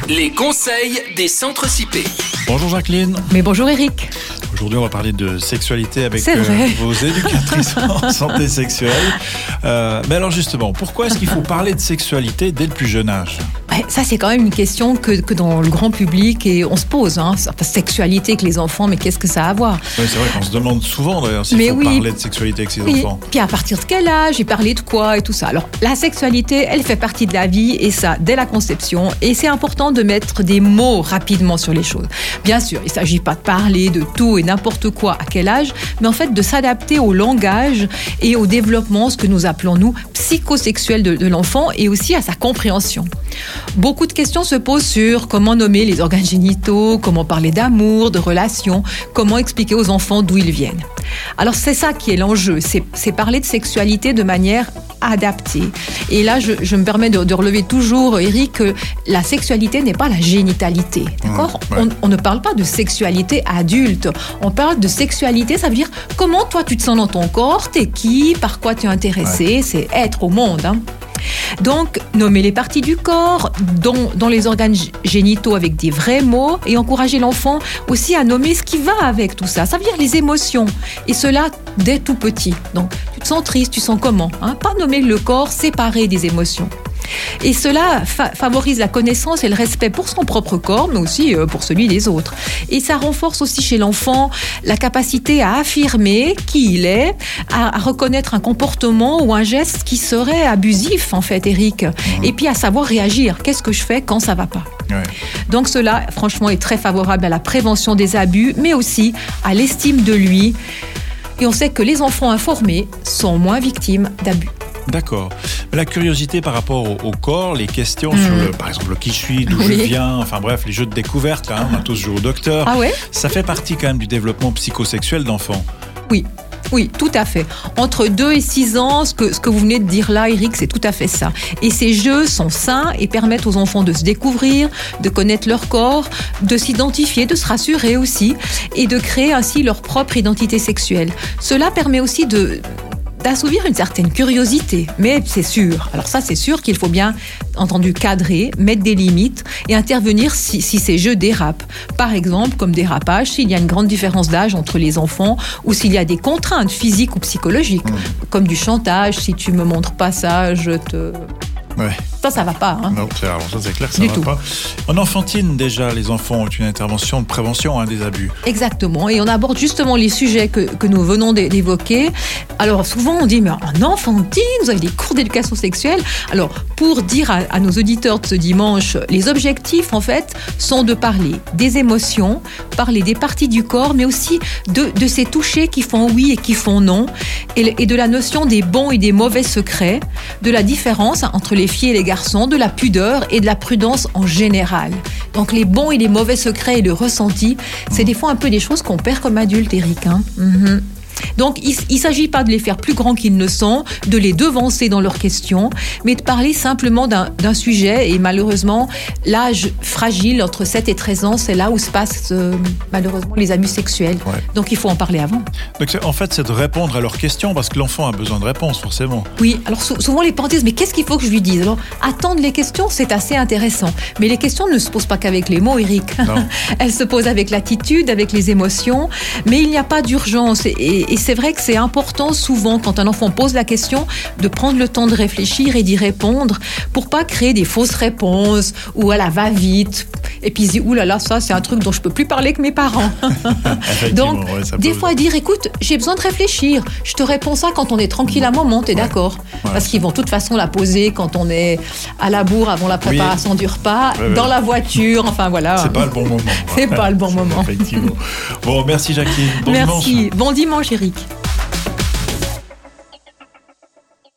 Les conseils des centres CIP. Bonjour Jacqueline. Mais bonjour Eric. Aujourd'hui, on va parler de sexualité avec vos éducatrices en santé sexuelle. Mais alors justement, pourquoi est-ce qu'il faut parler de sexualité dès le plus jeune âge ? Ça, c'est quand même une question que dans le grand public, et on se pose. Sexualité avec les enfants, mais qu'est-ce que ça a à voir ? Oui, c'est vrai qu'on se demande souvent d'ailleurs s'il faut parler de sexualité avec ses enfants. Puis à partir de quel âge ? Et parler de quoi et tout ça. Alors, la sexualité, elle fait partie de la vie, et ça, dès la conception. Et c'est important de mettre des mots rapidement sur les choses. Bien sûr, il ne s'agit pas de parler de tout et n'importe quoi à quel âge, mais en fait de s'adapter au langage et au développement, ce que nous appelons, nous, psychosexuel de l'enfant, et aussi à sa compréhension. Beaucoup de questions se posent sur comment nommer les organes génitaux, comment parler d'amour, de relations, comment expliquer aux enfants d'où ils viennent. Alors c'est ça qui est l'enjeu, c'est parler de sexualité de manière adaptée. Et là, je me permets de relever toujours, Eric, que la sexualité n'est pas la génitalité. D'accord ? On ne parle pas de sexualité adulte. On parle de sexualité, ça veut dire comment toi tu te sens dans ton corps, t'es qui, par quoi tu es intéressé, c'est être au monde. Donc, nommer les parties du corps, dont les organes génitaux avec des vrais mots, et encourager l'enfant aussi à nommer ce qui va avec tout ça. Ça veut dire les émotions, et cela dès tout petit. Donc, tu te sens triste, tu sens comment ? Pas nommer le corps séparé des émotions. Et cela favorise la connaissance et le respect pour son propre corps, mais aussi pour celui des autres. Et ça renforce aussi chez l'enfant la capacité à affirmer qui il est, à reconnaître un comportement ou un geste qui serait abusif, en fait, Eric. Et puis à savoir réagir. Qu'est-ce que je fais quand ça va pas ? Donc cela, franchement, est très favorable à la prévention des abus, mais aussi à l'estime de lui. Et on sait que les enfants informés sont moins victimes d'abus. D'accord. La curiosité par rapport au corps, les questions sur, par exemple, qui je suis, d'où je viens, enfin bref, les jeux de découverte, on a tous joué au docteur. Ça fait partie quand même du développement psychosexuel d'enfants. Oui, tout à fait. Entre 2 et 6 ans, ce que vous venez de dire là, Eric, c'est tout à fait ça. Et ces jeux sont sains et permettent aux enfants de se découvrir, de connaître leur corps, de s'identifier, de se rassurer aussi, et de créer ainsi leur propre identité sexuelle. Cela permet aussi d'assouvir une certaine curiosité, mais c'est sûr. Alors ça, c'est sûr qu'il faut bien entendu cadrer, mettre des limites et intervenir si ces jeux dérapent. Par exemple, comme dérapage, s'il y a une grande différence d'âge entre les enfants ou s'il y a des contraintes physiques ou psychologiques, comme du chantage, si tu me montres pas ça, je te... Ça va pas. Non, ça c'est clair, ça va pas. En enfantine, déjà, les enfants ont une intervention de prévention des abus. Exactement, et on aborde justement les sujets que nous venons d'évoquer. Alors souvent on dit, mais en enfantine, vous avez des cours d'éducation sexuelle. Alors pour dire à nos auditeurs de ce dimanche, les objectifs en fait sont de parler des émotions, parler des parties du corps, mais aussi de ces touchés qui font oui et qui font non, et de la notion des bons et des mauvais secrets, de la différence entre les filles et les garçons, de la pudeur et de la prudence en général. Donc les bons et les mauvais secrets et le ressenti, c'est des fois un peu des choses qu'on perd comme adulte, Eric. Donc, il ne s'agit pas de les faire plus grands qu'ils ne sont, de les devancer dans leurs questions, mais de parler simplement d'un sujet. Et malheureusement, l'âge fragile, entre 7 et 13 ans, c'est là où se passent malheureusement les abus sexuels. Donc, il faut en parler avant. Donc, en fait, c'est de répondre à leurs questions, parce que l'enfant a besoin de réponses, forcément. Oui, alors souvent les parents disent, mais qu'est-ce qu'il faut que je lui dise ? Alors, attendre les questions, c'est assez intéressant. Mais les questions ne se posent pas qu'avec les mots, Eric. Elles se posent avec l'attitude, avec les émotions, mais il n'y a pas d'urgence. Et c'est vrai que c'est important souvent, quand un enfant pose la question, de prendre le temps de réfléchir et d'y répondre pour pas créer des fausses réponses ou à la va-vite. Et puis il se dit, oulala, ça c'est un truc dont je peux plus parler avec mes parents. Donc, des fois dire, écoute, j'ai besoin de réfléchir. Je te réponds ça quand on est tranquille à un moment, t'es d'accord ? Parce qu'ils vont de toute façon la poser quand on est à la bourre avant la préparation du repas, dans la voiture, enfin voilà. C'est pas le bon moment. C'est pas le bon moment. Effectivement. Bon, merci Jacqueline. Bon dimanche. Bon dimanche, Eric.